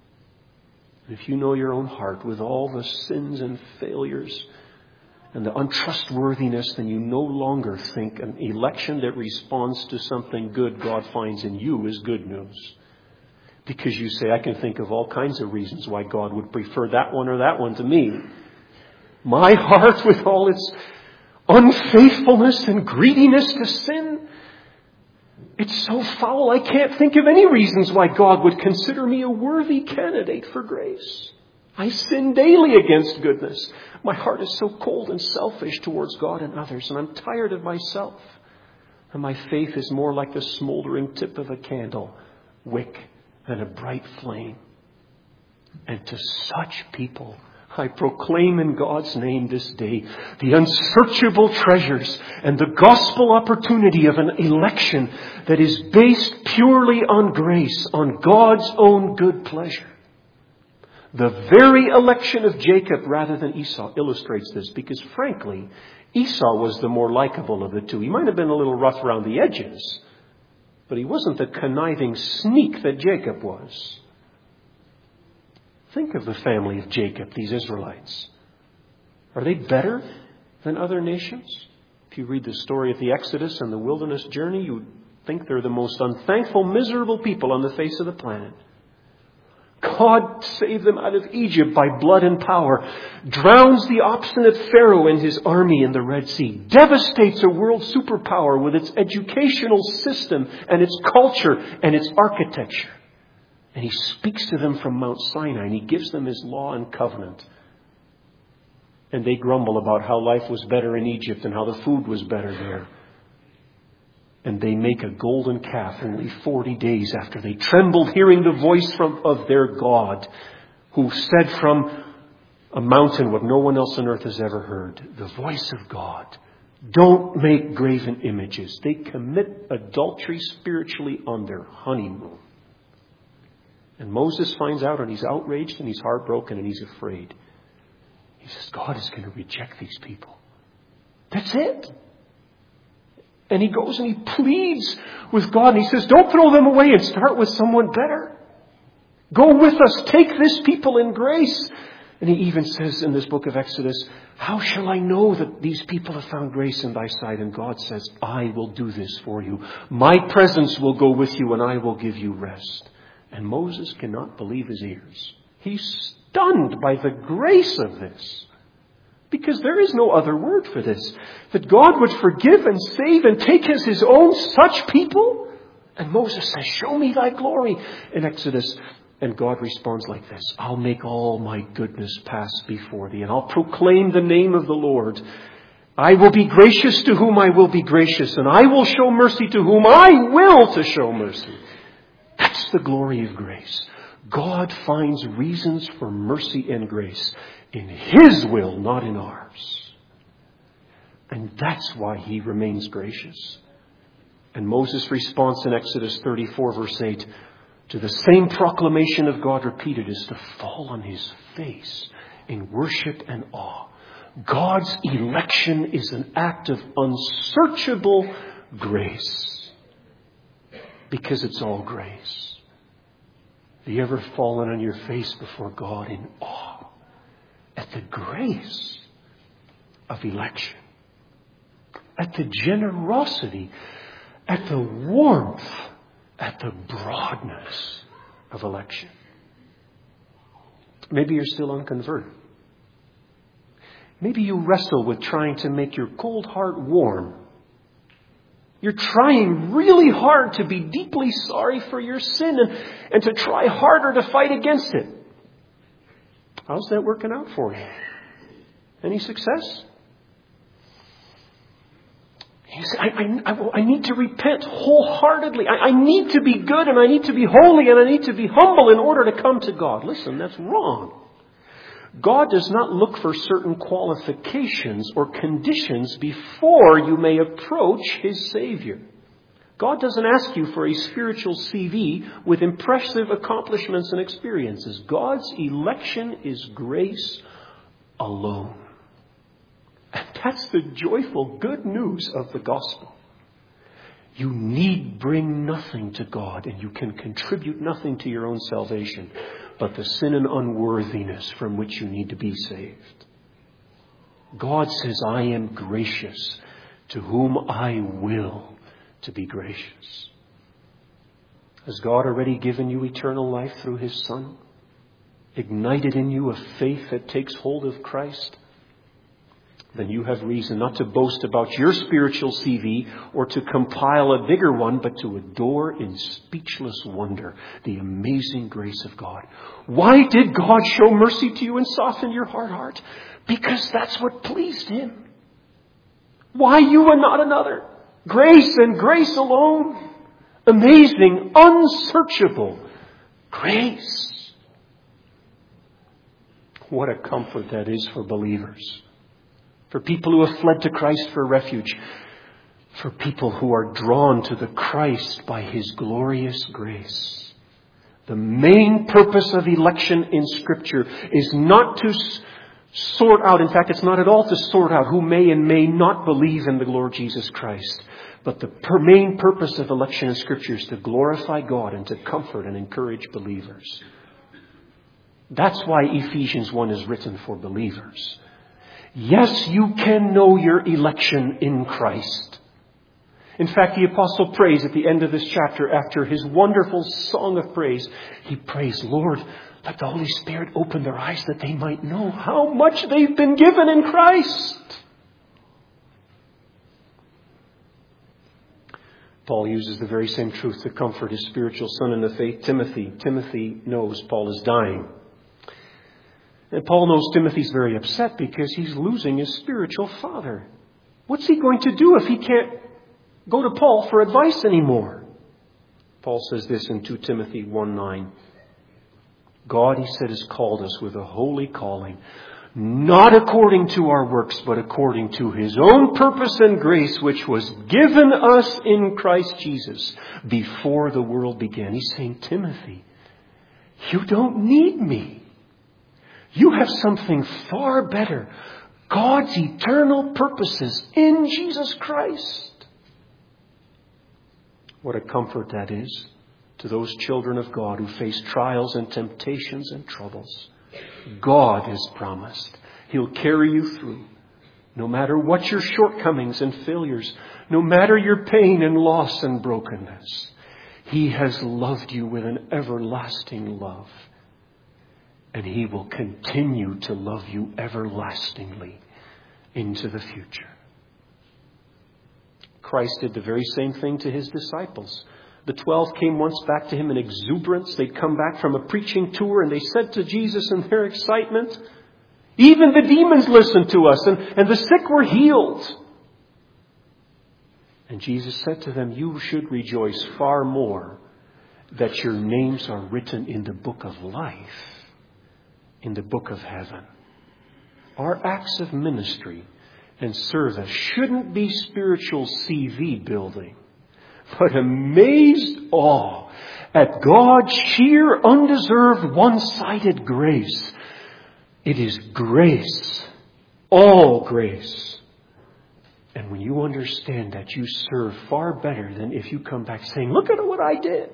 If you know your own heart with all the sins and failures and the untrustworthiness, then you no longer think an election that responds to something good God finds in you is good news. Because you say, I can think of all kinds of reasons why God would prefer that one or that one to me. My heart, with all its unfaithfulness and greediness to sin, it's so foul I can't think of any reasons why God would consider me a worthy candidate for grace. I sin daily against goodness. My heart is so cold and selfish towards God and others, and I'm tired of myself. And my faith is more like the smoldering tip of a candle wick than a bright flame. And to such people, I proclaim in God's name this day the unsearchable treasures and the gospel opportunity of an election that is based purely on grace, on God's own good pleasure. The very election of Jacob rather than Esau illustrates this, because frankly, Esau was the more likable of the two. He might have been a little rough around the edges, but he wasn't the conniving sneak that Jacob was. Think of the family of Jacob, these Israelites. Are they better than other nations? If you read the story of the Exodus and the wilderness journey, you would think they're the most unthankful, miserable people on the face of the planet. God saved them out of Egypt by blood and power, drowns the obstinate Pharaoh and his army in the Red Sea, devastates a world superpower with its educational system and its culture and its architecture. And He speaks to them from Mount Sinai and He gives them His law and covenant. And they grumble about how life was better in Egypt and how the food was better there. And they make a golden calf only forty days after they trembled hearing the voice from, of their God, who said from a mountain what no one else on earth has ever heard, the voice of God. Don't make graven images. They commit adultery spiritually on their honeymoon. And Moses finds out and he's outraged and he's heartbroken and he's afraid. He says, God is going to reject these people. That's it. And he goes and he pleads with God. And he says, don't throw them away and start with someone better. Go with us. Take this people in grace. And he even says in this book of Exodus, how shall I know that these people have found grace in thy sight? And God says, I will do this for you. My presence will go with you and I will give you rest. And Moses cannot believe his ears. He's stunned by the grace of this. Because there is no other word for this. That God would forgive and save and take as His own such people. And Moses says, show me thy glory in Exodus. And God responds like this. I'll make all my goodness pass before thee. And I'll proclaim the name of the Lord. I will be gracious to whom I will be gracious. And I will show mercy to whom I will to show mercy. That's the glory of grace. God finds reasons for mercy and grace in His will, not in ours. And that's why He remains gracious. And Moses' response in Exodus thirty-four verse eight to the same proclamation of God repeated is to fall on his face in worship and awe. God's election is an act of unsearchable grace because it's all grace. Have you ever fallen on your face before God in awe at the grace of election, at the generosity, at the warmth, at the broadness of election? Maybe you're still unconverted. Maybe you wrestle with trying to make your cold heart warm. You're trying really hard to be deeply sorry for your sin and, and to try harder to fight against it. How's that working out for you? Any success? You say, I, I, I, I need to repent wholeheartedly. I, I need to be good and I need to be holy and I need to be humble in order to come to God. Listen, that's wrong. God does not look for certain qualifications or conditions before you may approach His Savior. God doesn't ask you for a spiritual C V with impressive accomplishments and experiences. God's election is grace alone. And that's the joyful good news of the gospel. You need bring nothing to God, and you can contribute nothing to your own salvation but the sin and unworthiness from which you need to be saved. God says, I am gracious to whom I will to be gracious. Has God already given you eternal life through His Son? Ignited in you a faith that takes hold of Christ? Then you have reason not to boast about your spiritual C V or to compile a bigger one, but to adore in speechless wonder the amazing grace of God. Why did God show mercy to you and soften your hard heart? Because that's what pleased Him. Why you and not another? Grace and grace alone. Amazing, unsearchable grace. What a comfort that is for believers. For people who have fled to Christ for refuge. For people who are drawn to the Christ by His glorious grace. The main purpose of election in Scripture is not to sort out, in fact, it's not at all to sort out who may and may not believe in the Lord Jesus Christ. But the per- main purpose of election in Scripture is to glorify God and to comfort and encourage believers. That's why Ephesians one is written for believers. Yes, you can know your election in Christ. In fact, the apostle prays at the end of this chapter, after his wonderful song of praise, he prays, Lord, let the Holy Spirit open their eyes that they might know how much they've been given in Christ. Paul uses the very same truth to comfort his spiritual son in the faith, Timothy. Timothy knows Paul is dying. And Paul knows Timothy's very upset because he's losing his spiritual father. What's he going to do if he can't go to Paul for advice anymore? Paul says this in Second Timothy one nine. God, he said, has called us with a holy calling, not according to our works, but according to His own purpose and grace, which was given us in Christ Jesus before the world began. He's saying, Timothy, you don't need me. You have something far better. God's eternal purposes in Jesus Christ. What a comfort that is to those children of God who face trials and temptations and troubles. God has promised He'll carry you through. No matter what your shortcomings and failures, no matter your pain and loss and brokenness, He has loved you with an everlasting love. And He will continue to love you everlastingly into the future. Christ did the very same thing to His disciples. The twelve came once back to Him in exuberance. They'd come back from a preaching tour and they said to Jesus in their excitement, even the demons listened to us and, and the sick were healed. And Jesus said to them, you should rejoice far more that your names are written in the book of life, in the book of heaven. Our acts of ministry and service shouldn't be spiritual C V building, but amazed awe at God's sheer, undeserved, one-sided grace. It is grace, all grace. And when you understand that, you serve far better than if you come back saying, look at what I did.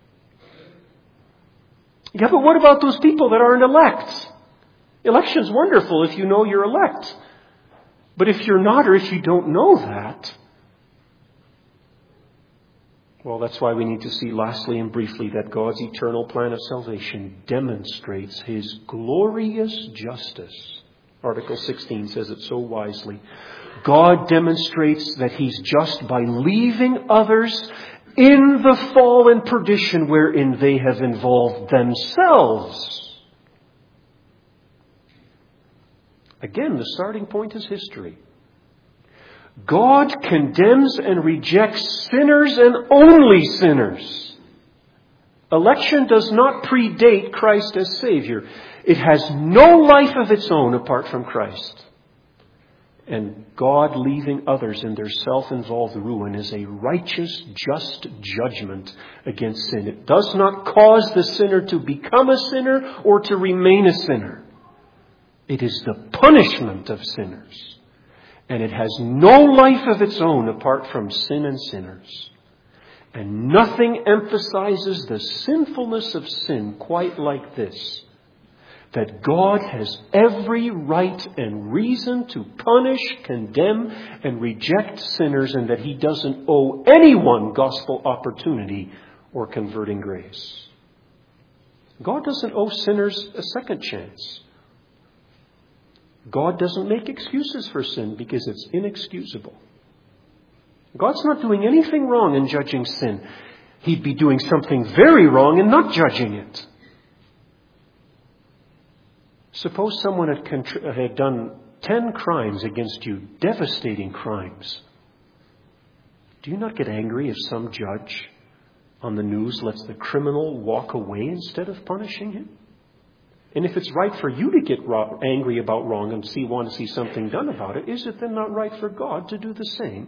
Yeah, but what about those people that aren't elect? Election's wonderful if you know you're elect. But if you're not, or if you don't know that, Well, that's why we need to see lastly and briefly that God's eternal plan of salvation demonstrates His glorious justice. Article sixteen says it so wisely. God demonstrates that He's just by leaving others in the fall and perdition wherein they have involved themselves. Again, the starting point is history. God condemns and rejects sinners and only sinners. Election does not predate Christ as Savior. It has no life of its own apart from Christ. And God leaving others in their self-involved ruin is a righteous, just judgment against sin. It does not cause the sinner to become a sinner or to remain a sinner. It is the punishment of sinners. And it has no life of its own apart from sin and sinners. And nothing emphasizes the sinfulness of sin quite like this. That God has every right and reason to punish, condemn, and reject sinners, and that He doesn't owe anyone gospel opportunity or converting grace. God doesn't owe sinners a second chance. God doesn't make excuses for sin because it's inexcusable. God's not doing anything wrong in judging sin. He'd be doing something very wrong in not judging it. Suppose someone had, contr- had done ten crimes against you, devastating crimes. Do you not get angry if some judge on the news lets the criminal walk away instead of punishing him? And if it's right for you to get ro- angry about wrong and see, want to see something done about it, is it then not right for God to do the same?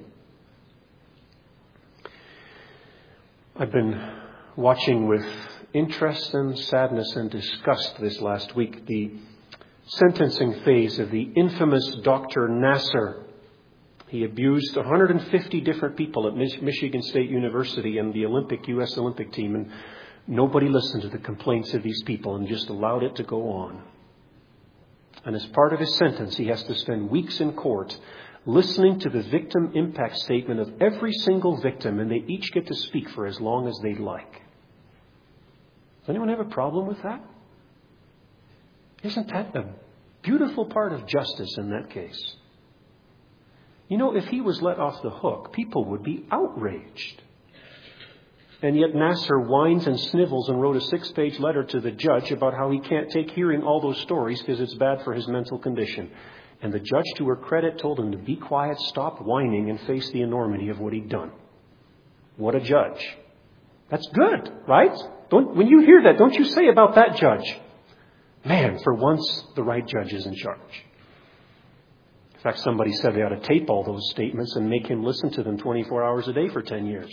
I've been watching with interest and sadness and disgust this last week the sentencing phase of the infamous Doctor Nassar. He abused one hundred fifty different people at Michigan State University and the Olympic U S Olympic team, and nobody listened to the complaints of these people and just allowed it to go on. And as part of his sentence, he has to spend weeks in court listening to the victim impact statement of every single victim, and they each get to speak for as long as they'd like. Does anyone have a problem with that? Isn't that a beautiful part of justice in that case? You know, if he was let off the hook, people would be outraged. And yet Nassar whines and snivels and wrote a six-page letter to the judge about how he can't take hearing all those stories because it's bad for his mental condition. And the judge, to her credit, told him to be quiet, stop whining, and face the enormity of what he'd done. What a judge. That's good, right? Don't, when you hear that, don't you say about that judge, man, for once the right judge is in charge. In fact, somebody said they ought to tape all those statements and make him listen to them twenty-four hours a day for ten years.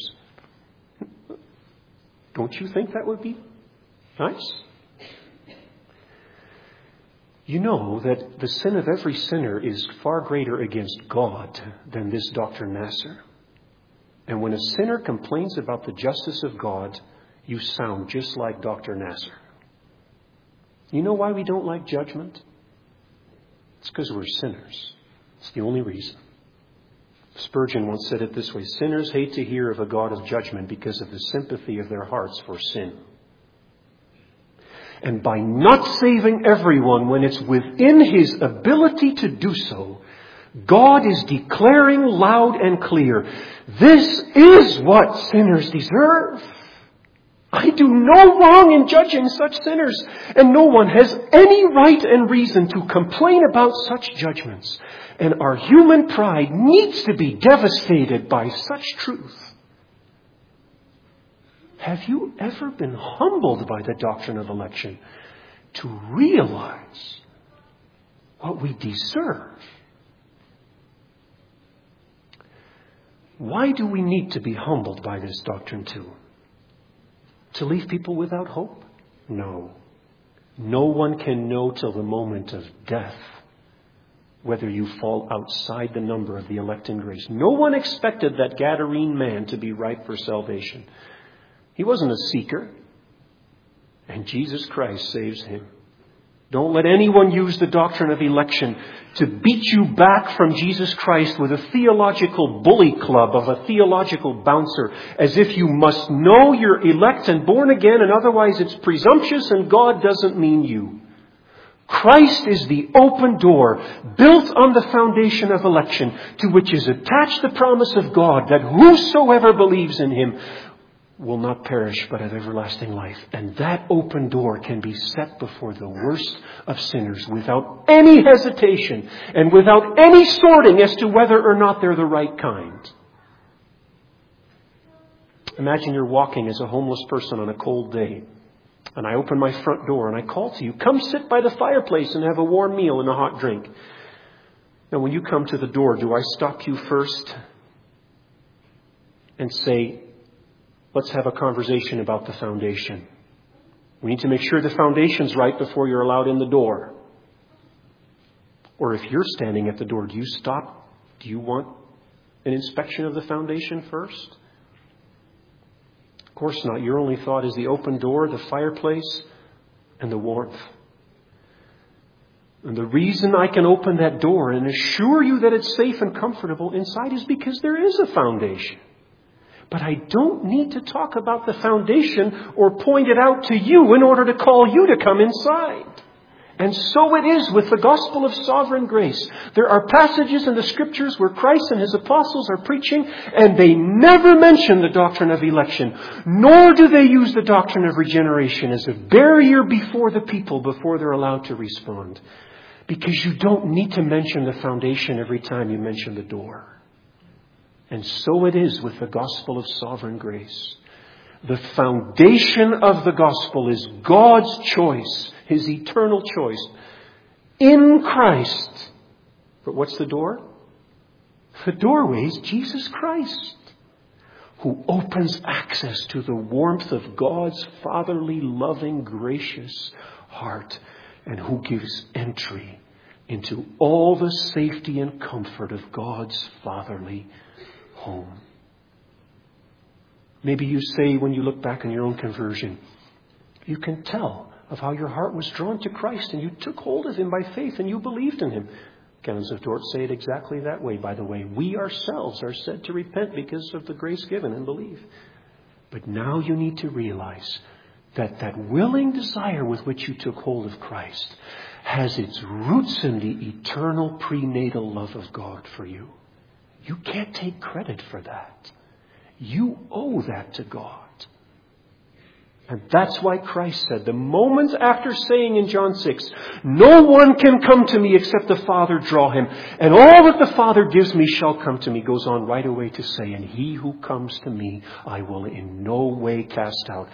Don't you think that would be nice? You know that the sin of every sinner is far greater against God than this Doctor Nassar. And when a sinner complains about the justice of God, you sound just like Doctor Nassar. You know why we don't like judgment? It's because we're sinners. It's the only reason. Spurgeon once said it this way: sinners hate to hear of a God of judgment because of the sympathy of their hearts for sin. And by not saving everyone when it's within His ability to do so, God is declaring loud and clear, this is what sinners deserve. I do no wrong in judging such sinners, and no one has any right and reason to complain about such judgments. And our human pride needs to be devastated by such truth. Have you ever been humbled by the doctrine of election to realize what we deserve? Why do we need to be humbled by this doctrine too? To leave people without hope? No. No one can know till the moment of death whether you fall outside the number of the elect in grace. No one expected that Gadarene man to be ripe for salvation. He wasn't a seeker, and Jesus Christ saves him. Don't let anyone use the doctrine of election to beat you back from Jesus Christ with a theological bully club of a theological bouncer, as if you must know you're elect and born again, and otherwise it's presumptuous and God doesn't mean you. Christ is the open door, built on the foundation of election, to which is attached the promise of God that whosoever believes in Him will not perish but have everlasting life. And that open door can be set before the worst of sinners without any hesitation and without any sorting as to whether or not they're the right kind. Imagine you're walking as a homeless person on a cold day, and I open my front door and I call to you, come sit by the fireplace and have a warm meal and a hot drink. Now when you come to the door, do I stop you first and say, let's have a conversation about the foundation? We need to make sure the foundation's right before you're allowed in the door. Or if you're standing at the door, do you stop? Do you want an inspection of the foundation first? Of course not. Your only thought is the open door, the fireplace, and the warmth. And the reason I can open that door and assure you that it's safe and comfortable inside is because there is a foundation. But I don't need to talk about the foundation or point it out to you in order to call you to come inside. And so it is with the gospel of sovereign grace. There are passages in the Scriptures where Christ and His apostles are preaching, and they never mention the doctrine of election, nor do they use the doctrine of regeneration as a barrier before the people before they're allowed to respond. Because you don't need to mention the foundation every time you mention the door. And so it is with the gospel of sovereign grace. The foundation of the gospel is God's choice, His eternal choice in Christ. But what's the door? The doorway is Jesus Christ, who opens access to the warmth of God's fatherly, loving, gracious heart, and who gives entry into all the safety and comfort of God's fatherly home. Maybe you say when you look back on your own conversion, you can tell of how your heart was drawn to Christ and you took hold of Him by faith and you believed in Him. Canons of Dort say it exactly that way, by the way. We ourselves are said to repent because of the grace given and believe. But now you need to realize that that willing desire with which you took hold of Christ has its roots in the eternal prenatal love of God for you. You can't take credit for that. You owe that to God. And that's why Christ said, the moment after saying in John six, no one can come to me except the Father draw him, and all that the Father gives me shall come to me, goes on right away to say, and he who comes to me, I will in no way cast out.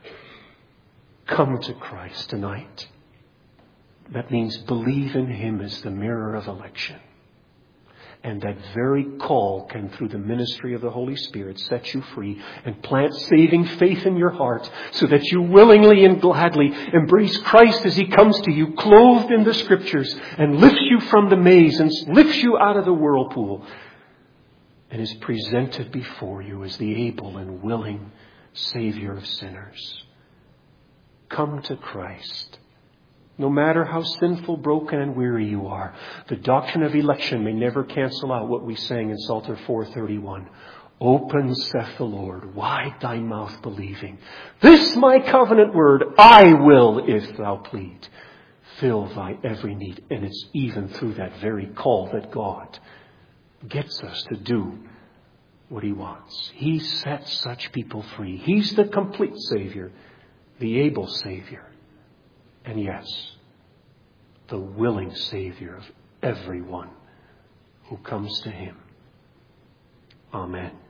Come to Christ tonight. That means believe in Him as the mirror of election. And that very call can, through the ministry of the Holy Spirit, set you free and plant saving faith in your heart so that you willingly and gladly embrace Christ as He comes to you, clothed in the Scriptures, and lifts you from the maze and lifts you out of the whirlpool and is presented before you as the able and willing Savior of sinners. Come to Christ. No matter how sinful, broken, and weary you are, the doctrine of election may never cancel out what we sang in Psalter four thirty-one. Open, saith the Lord, wide thy mouth believing. This my covenant word, I will, if thou plead, fill thy every need. And it's even through that very call that God gets us to do what He wants. He sets such people free. He's the complete Savior, the able Savior. And yes, the willing Savior of everyone who comes to Him. Amen.